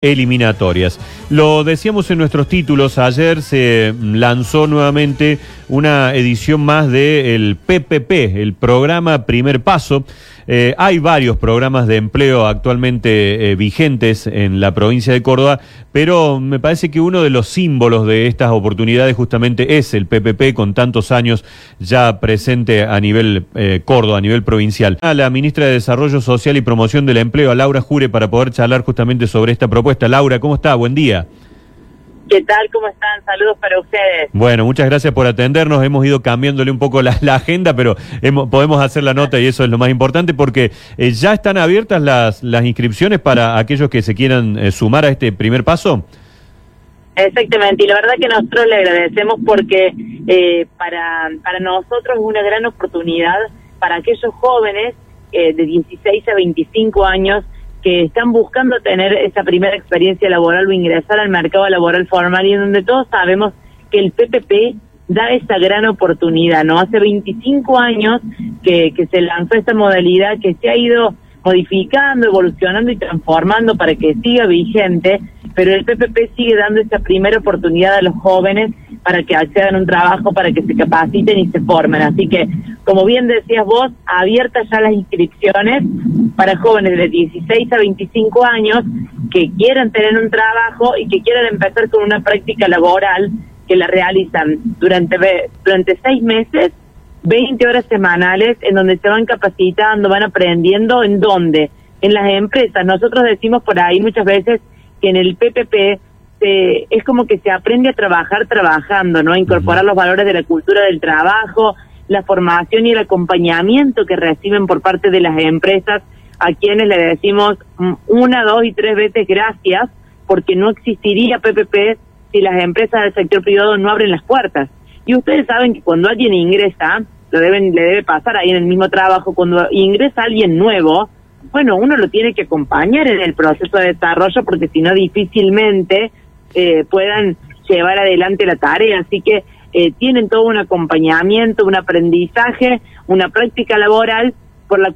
eliminatorias. Lo decíamos en nuestros títulos, ayer se lanzó nuevamente una edición más del PPP, el programa Primer Paso. Hay varios programas de empleo actualmente vigentes en la provincia de Córdoba, pero me parece que uno de los símbolos de estas oportunidades justamente es el PPP, con tantos años ya presente a nivel Córdoba, a nivel provincial. A la ministra de Desarrollo Social y Promoción del Empleo, a Laura Jure, para poder charlar justamente sobre esta propuesta. Laura, ¿cómo está? Buen día. ¿Qué tal? ¿Cómo están? Saludos para ustedes. Bueno, muchas gracias por atendernos. Hemos ido cambiándole un poco la agenda, pero podemos hacer la nota y eso es lo más importante porque ya están abiertas las inscripciones para aquellos que se quieran sumar a este primer paso. Exactamente, y la verdad que nosotros le agradecemos porque para nosotros es una gran oportunidad para aquellos jóvenes de 16 a 25 años que están buscando tener esa primera experiencia laboral o ingresar al mercado laboral formal, y en donde todos sabemos que el PPP da esa gran oportunidad, ¿no? Hace 25 años que se lanzó esta modalidad, que se ha ido modificando, evolucionando y transformando para que siga vigente, pero el PPP sigue dando esa primera oportunidad a los jóvenes para que accedan a un trabajo, para que se capaciten y se formen. Así que, como bien decías vos, abiertas ya las inscripciones para jóvenes de 16 a 25 años que quieran tener un trabajo y que quieran empezar con una práctica laboral que la realizan durante 6 meses, 20 horas semanales, en donde se van capacitando, van aprendiendo. ¿En dónde? En las empresas. Nosotros decimos por ahí muchas veces que en el PPP es como que se aprende a trabajar trabajando, ¿no? Incorporar los valores de la cultura del trabajo, la formación y el acompañamiento que reciben por parte de las empresas, a quienes le decimos 1, 2 y 3 veces gracias, porque no existiría PPP si las empresas del sector privado no abren las puertas. Y ustedes saben que cuando alguien ingresa, le debe pasar ahí en el mismo trabajo, cuando ingresa alguien nuevo, bueno, uno lo tiene que acompañar en el proceso de desarrollo, porque si no difícilmente puedan llevar adelante la tarea. Así que tienen todo un acompañamiento, un aprendizaje, una práctica laboral por la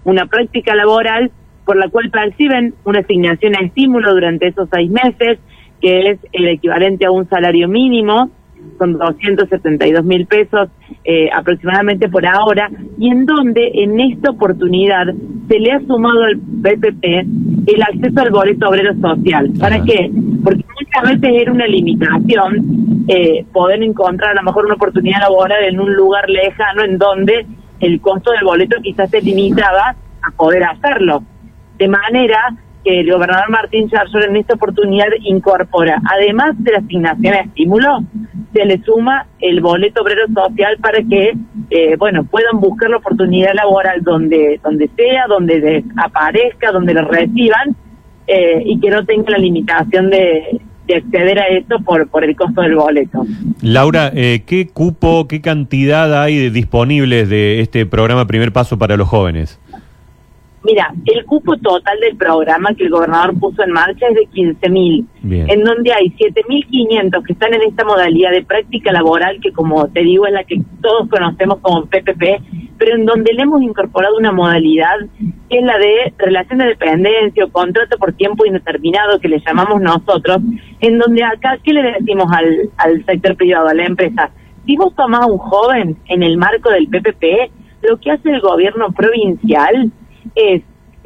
cual perciben una asignación a estímulo durante esos 6 meses, que es el equivalente a un salario mínimo, son 272.000 pesos aproximadamente por ahora, y en donde en esta oportunidad se le ha sumado al PPP el acceso al boleto obrero social. ¿Para qué? Porque muchas veces era una limitación poder encontrar a lo mejor una oportunidad laboral en un lugar lejano, en donde el costo del boleto quizás se limitaba a poder hacerlo. De manera que el gobernador Martín Yarlor en esta oportunidad incorpora, además de la asignación de estímulo, se le suma el boleto obrero social para que puedan buscar la oportunidad laboral donde sea, donde aparezca, donde lo reciban, y que no tengan la limitación de acceder a esto por el costo del boleto. Laura, ¿qué cupo, qué cantidad hay disponibles de este programa Primer Paso para los jóvenes? Mira, el cupo total del programa que el gobernador puso en marcha es de 15.000, en donde hay 7.500 que están en esta modalidad de práctica laboral, que como te digo es la que todos conocemos como PPP, pero en donde le hemos incorporado una modalidad que es la de relación de dependencia o contrato por tiempo indeterminado, que le llamamos nosotros, en donde acá, ¿qué le decimos al sector privado, a la empresa? Si vos tomás a un joven en el marco del PPP, lo que hace el gobierno provincial es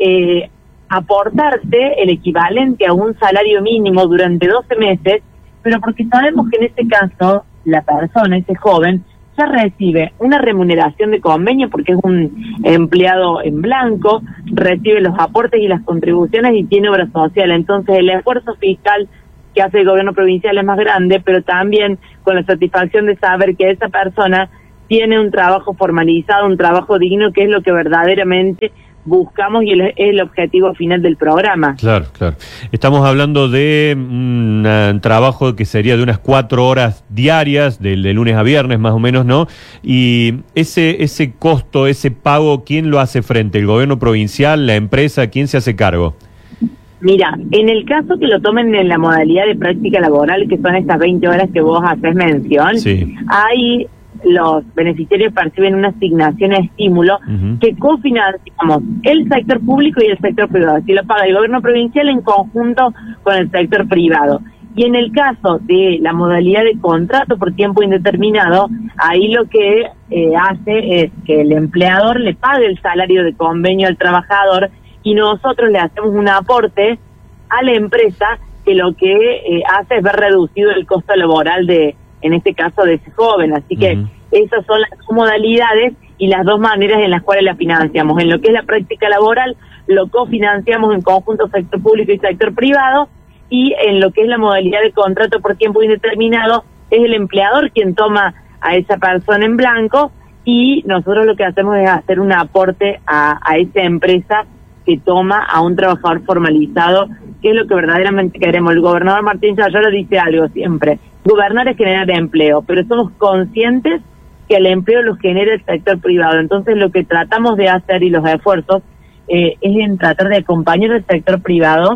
aportarte el equivalente a un salario mínimo durante 12 meses, pero porque sabemos que en este caso la persona, ese joven, ya recibe una remuneración de convenio porque es un empleado en blanco, recibe los aportes y las contribuciones y tiene obra social. Entonces el esfuerzo fiscal que hace el gobierno provincial es más grande, pero también con la satisfacción de saber que esa persona tiene un trabajo formalizado, un trabajo digno, que es lo que verdaderamente buscamos y es el objetivo final del programa. Claro. Estamos hablando de un trabajo que sería de unas 4 horas diarias, de lunes a viernes más o menos, ¿no? Y ese costo, ese pago, ¿quién lo hace frente? ¿El gobierno provincial, la empresa? ¿Quién se hace cargo? Mira, en el caso que lo tomen en la modalidad de práctica laboral, que son estas 20 horas que vos haces mención, sí, hay los beneficiarios perciben una asignación a estímulo que cofinanciamos el sector público y el sector privado. Así lo paga el gobierno provincial en conjunto con el sector privado. Y en el caso de la modalidad de contrato por tiempo indeterminado, ahí lo que hace es que el empleador le pague el salario de convenio al trabajador y nosotros le hacemos un aporte a la empresa que lo que hace es ver reducido el costo laboral en este caso de ese joven. Así que esas son las dos modalidades y las dos maneras en las cuales la financiamos. En lo que es la práctica laboral, lo cofinanciamos en conjunto sector público y sector privado, y en lo que es la modalidad de contrato por tiempo indeterminado, es el empleador quien toma a esa persona en blanco y nosotros lo que hacemos es hacer un aporte a esa empresa que toma a un trabajador formalizado, que es lo que verdaderamente queremos. El gobernador Martín Sayolo dice algo siempre: gobernar es generar empleo, pero somos conscientes que el empleo lo genera el sector privado. Entonces lo que tratamos de hacer y los esfuerzos es en tratar de acompañar al sector privado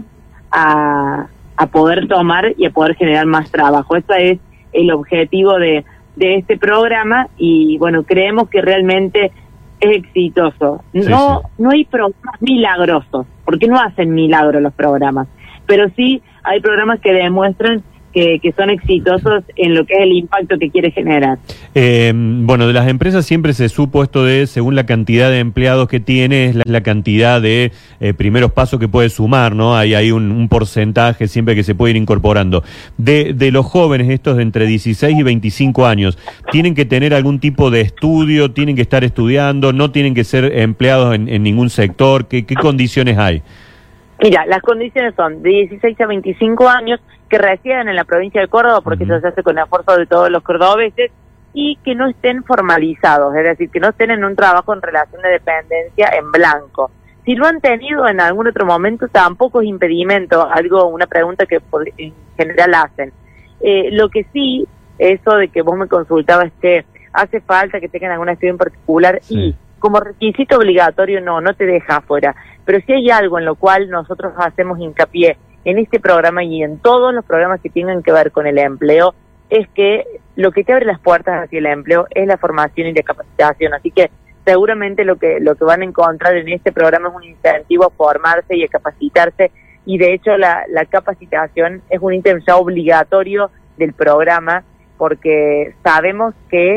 a poder tomar y a poder generar más trabajo. Ese es el objetivo de este programa y bueno, creemos que realmente es exitoso. No hay programas milagrosos, porque no hacen milagros los programas, pero sí hay programas que demuestran que son exitosos en lo que es el impacto que quiere generar. Bueno, de las empresas siempre se supo esto de, según la cantidad de empleados que tiene, es la cantidad de primeros pasos que puede sumar, ¿no? Hay un porcentaje siempre que se puede ir incorporando. De los jóvenes, estos de entre 16 y 25 años, ¿tienen que tener algún tipo de estudio? ¿Tienen que estar estudiando? ¿No tienen que ser empleados en ningún sector? ¿Qué condiciones hay? Mira, las condiciones son de 16 a 25 años, que residen en la provincia de Córdoba, porque eso se hace con el esfuerzo de todos los cordobeses, y que no estén formalizados, es decir, que no estén en un trabajo en relación de dependencia en blanco. Si lo han tenido en algún otro momento, tampoco es impedimento, una pregunta que en general hacen. Lo que sí, eso de que vos me consultabas, que hace falta que tengan alguna estudio en particular, y como requisito obligatorio no te deja afuera. Pero si hay algo en lo cual nosotros hacemos hincapié en este programa y en todos los programas que tengan que ver con el empleo, es que lo que te abre las puertas hacia el empleo es la formación y la capacitación. Así que seguramente lo que van a encontrar en este programa es un incentivo a formarse y a capacitarse, y de hecho la capacitación es un ítem ya obligatorio del programa, porque sabemos que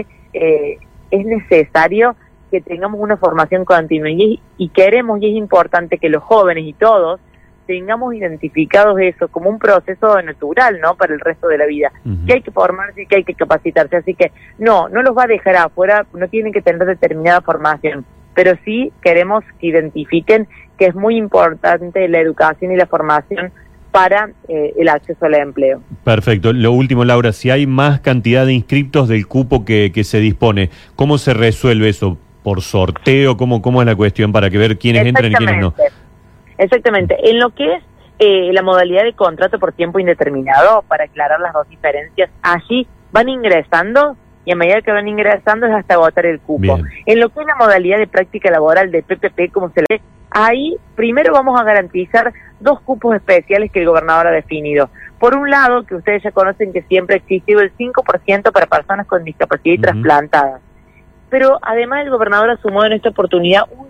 es necesario que tengamos una formación continua y queremos, y es importante que los jóvenes y todos tengamos identificados eso como un proceso natural, ¿no?, para el resto de la vida, que hay que formarse y que hay que capacitarse. Así que no los va a dejar afuera, no tienen que tener determinada formación, pero sí queremos que identifiquen que es muy importante la educación y la formación para el acceso al empleo. Perfecto. Lo último, Laura, si hay más cantidad de inscriptos del cupo que se dispone, ¿cómo se resuelve eso? ¿Por sorteo? ¿Cómo es la cuestión para que ver quiénes entran y quiénes no? Exactamente. En lo que es la modalidad de contrato por tiempo indeterminado, para aclarar las dos diferencias, allí van ingresando y a medida que van ingresando es hasta agotar el cupo. Bien. En lo que es la modalidad de práctica laboral de PPP, como se le ve, ahí primero vamos a garantizar dos cupos especiales que el gobernador ha definido. Por un lado, que ustedes ya conocen que siempre ha existido el 5% para personas con discapacidad y trasplantadas. Pero además el gobernador asumó en esta oportunidad un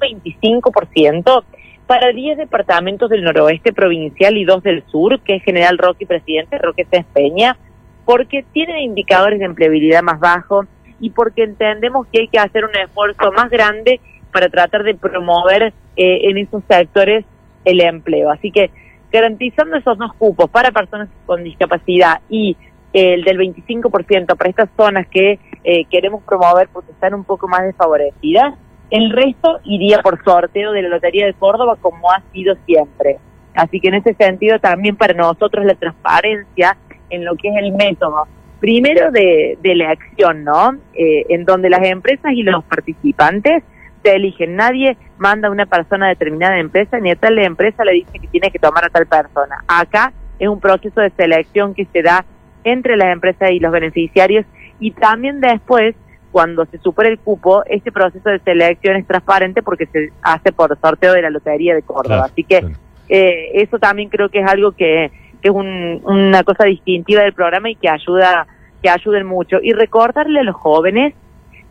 25% para 10 departamentos del noroeste provincial y 2 del sur, que es General Roque y Presidente Roque Sáenz Peña, porque tienen indicadores de empleabilidad más bajos y porque entendemos que hay que hacer un esfuerzo más grande para tratar de promover en esos sectores el empleo. Así que garantizando esos dos cupos para personas con discapacidad y el del 25% para estas zonas que queremos promover porque están un poco más desfavorecidas, el resto iría por sorteo de la Lotería de Córdoba, como ha sido siempre. Así que en ese sentido también para nosotros la transparencia en lo que es el método, primero de elección, ¿no? En donde las empresas y los participantes se eligen. Nadie manda a una persona a determinada empresa, ni a tal empresa le dice que tiene que tomar a tal persona. Acá es un proceso de selección que se da entre las empresas y los beneficiarios, y también después, cuando se supera el cupo, este proceso de selección es transparente porque se hace por sorteo de la Lotería de Córdoba. Claro, así que eso también creo que es algo que es una cosa distintiva del programa y que ayuden mucho. Y recordarle a los jóvenes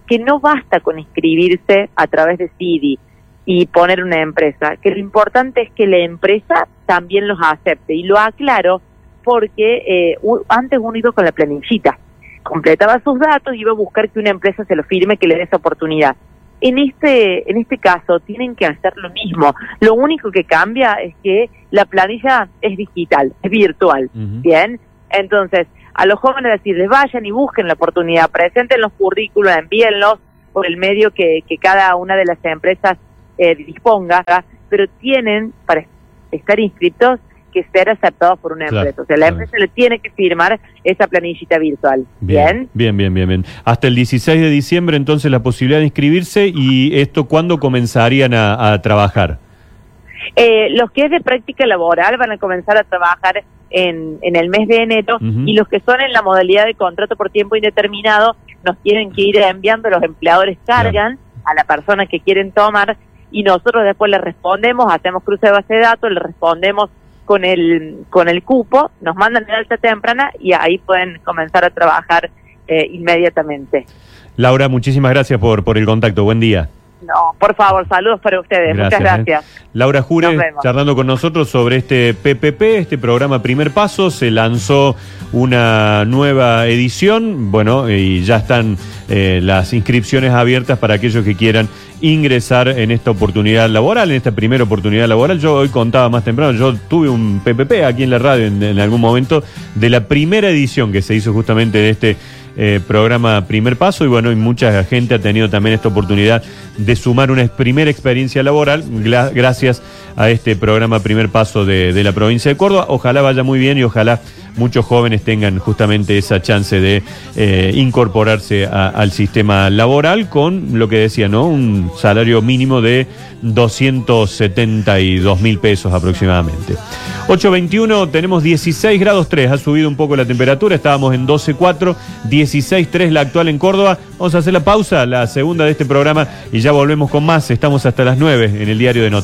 que no basta con inscribirse a través de CIDI y poner una empresa, que lo importante es que la empresa también los acepte. Y lo aclaro porque antes uno iba con la planillita, completaba sus datos y iba a buscar que una empresa se lo firme, que le dé esa oportunidad. En este caso tienen que hacer lo mismo. Lo único que cambia es que la planilla es digital, es virtual. ¿Bien? Entonces, a los jóvenes decirles, vayan y busquen la oportunidad, presenten los currículos, envíenlos por el medio que cada una de las empresas disponga, pero tienen, para estar inscritos, que ser aceptados por una empresa. O sea, la empresa le tiene que firmar esa planillita virtual. Bien. Hasta el 16 de diciembre, entonces, la posibilidad de inscribirse. ¿Y esto cuándo comenzarían a trabajar? Los que es de práctica laboral van a comenzar a trabajar en el mes de enero, y los que son en la modalidad de contrato por tiempo indeterminado nos tienen que ir enviando, los empleadores cargan a la persona que quieren tomar, y nosotros después le respondemos, hacemos cruce de base de datos, le respondemos con el cupo, nos mandan el alta temprana y ahí pueden comenzar a trabajar inmediatamente. Laura, muchísimas gracias por el contacto. Buen día. No, por favor, saludos para ustedes. Muchas gracias. Laura Jure, charlando con nosotros sobre este PPP, este programa Primer Paso. Se lanzó una nueva edición, bueno, y ya están las inscripciones abiertas para aquellos que quieran ingresar en esta oportunidad laboral, en esta primera oportunidad laboral. Yo hoy contaba más temprano, yo tuve un PPP aquí en la radio en algún momento de la primera edición que se hizo justamente de este programa Primer Paso, y bueno, y mucha gente ha tenido también esta oportunidad de sumar una primera experiencia laboral gracias a este programa Primer Paso de la provincia de Córdoba. Ojalá vaya muy bien y ojalá muchos jóvenes tengan justamente esa chance de incorporarse al sistema laboral con lo que decía, ¿no? Un salario mínimo de 272.000 pesos aproximadamente. 8:21, tenemos 16 grados 3, ha subido un poco la temperatura, estábamos en 12,4, 16,3 la actual en Córdoba. Vamos a hacer la pausa, la segunda de este programa, y ya volvemos con más. Estamos hasta las 9 en el Diario de Noticias.